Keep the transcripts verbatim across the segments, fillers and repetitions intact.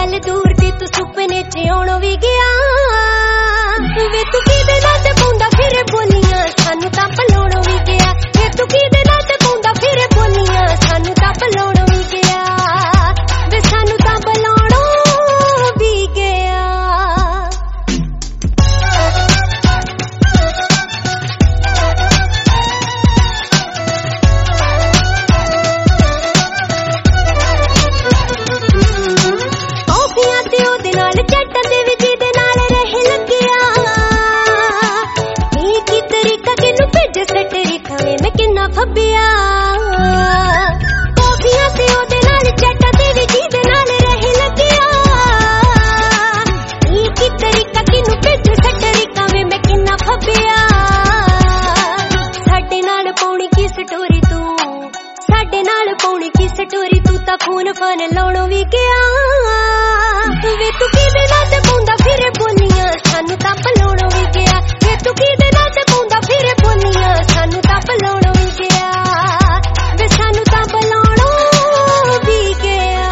गल दूर दी तू सुपने च आउण भी गया वे तू किदे नाल ते पाउंदा फिरे बोलियां सानू तां भुलाउण भी गया वे तू किदे नाल ते पाउंदा फिरे बोलियां सानू तां भुलाउण भी गया वे सानू तां भुलाउण भी गया। टॉफियां ते ओदे नाल चैटां दे विच दे नाल रह लगिया नी की तरीका किनू भेजे सटरी खावे मैं किन्ना फब्बिया टॉफियां ते ओदे नाल चैटां दे विच दे नाल रह लगिया नी की तरीका किनू भेजे सटरी खावे मैं किन्ना फब्बिया साडे नाल पाउणी की स्टोरी तू साडे नाल पाउणी की स्टोरी तू तां फोन फान लाउणों भी गया वे तू किदे नाल ते पाउंदा फिरे बोलियां सानू तां भुलाउण भी गया वे तू किदे नाल ते पाउंदा फिरे बोलियां सानू तां भुलाउण भी गया वे सानू तां भुलाउण भी गया।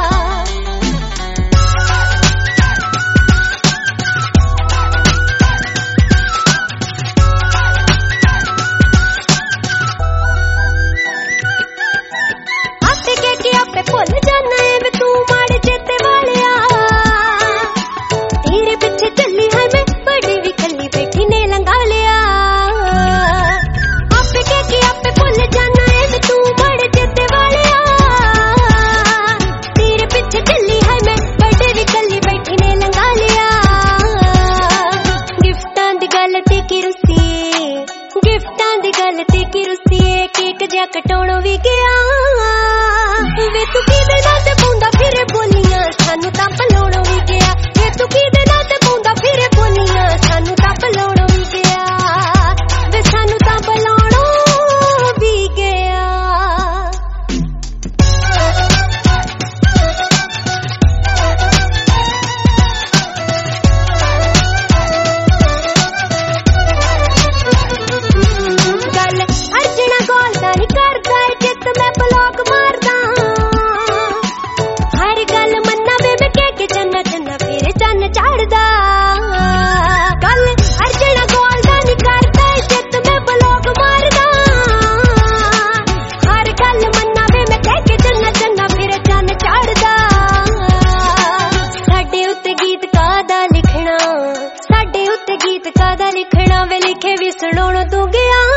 आपे कह के आपे भुल जाना है वे तू माड़े चेते वालिया तेरे पीछे चली है मैं बड़ी भी कली बैठी ने लंघा लिया आपे कह के आपे भुल जाना है वे तू माड़े चेते वालिया तेरे पीछे चली है मैं बड़ी भी कली बैठी ने लंघा लिया गिफ्टां दी गल ते की रुसी गिफ्टां दी गल ते की रुसी केक जा कटाउण भी गया वे तू किदे नाल ते पाउंदा फिरे बोलियां सानू तां भुलाउण भी गया वे तू किदे नाल ते पाउंदा फिरे बोलियां सानू तां भुलाउण भी गया वे सानू तां भुलाउण भी गया। गल अर्जना गोल दा नी करदा ए जित मैं ब्लॉक मारदा हर गल मन्ना वे मैं कह के चन्ना चन्ना फिर चन्न चढ़दा गल अर्जना गोल दा नी करदा ए जित मैं ब्लॉक मारदा हर गल मन्ना वे मैं कह के चन्ना चन्ना फिर चन्न चढ़दा साडे उत्ते गीत कादा लिखना साडे उत्ते गीत कादा लिखना वे लिखे भी सुनाउण तू गया